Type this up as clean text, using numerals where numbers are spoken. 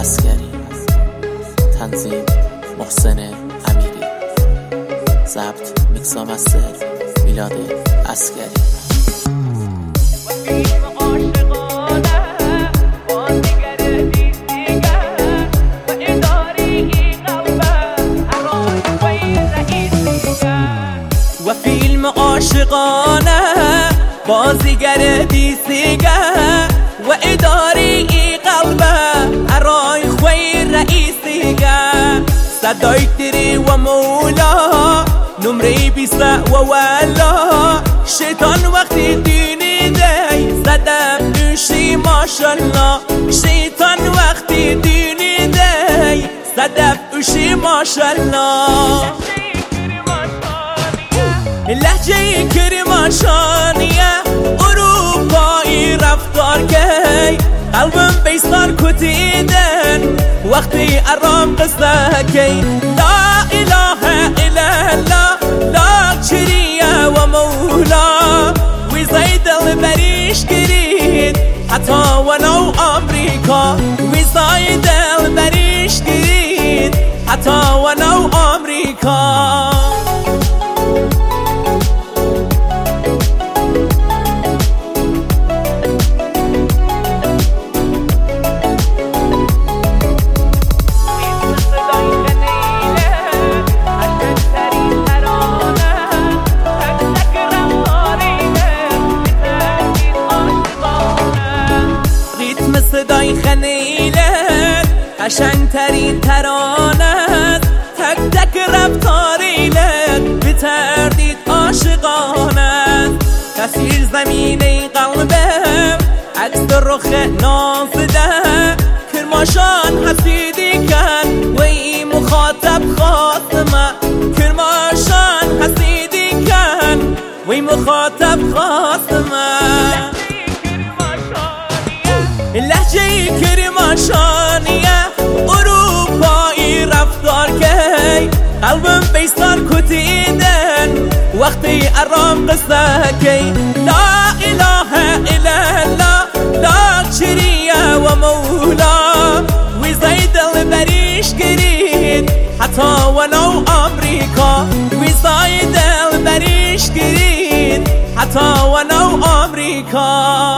عسکری، تنظیم محسن امیری، ضبط میکسا مستر میلاد عسکری. و فیلم عاشقانه بازیگر بیسیگه و اداری قلبه ارای خوی رئیسیگه صدای تری و مولا نمره بیسته و ولا شیطان وقتی دینی دی زدم دوشی ماشالله شیطان وقتی دینی دی زدم دوشی ماشالله لحجه کرماشانیه اروپایی رفتار کی قلبم بیستار کتیدن وقتی ارام قصه کی لا اله الا الله لا چریه و مولا وی زیدل بریش گرید حتی ولو امریکا وی زیدل بریش گرید حتی ولو امریکا. صدای خنیلت قشنگترین ترانت تک تک رفتاریلت به تردید عاشقانت کثیر زمینه قلبم عکس رخ نازده کرماشان حسیدی کن و ای مخاطب خاتمه کرماشان حسیدی کن و ای مخاطب خاتمه لحجه کرماشانیه اروپایی رفتار کی قلبم بیستار کتیدن وقتی ارام قصه کی لا اله الا الله لا چریه و مولا وی زیدل بریش گرید حتی ولو امریکا وی زیدل بریش گرید حتی ولو امریکا.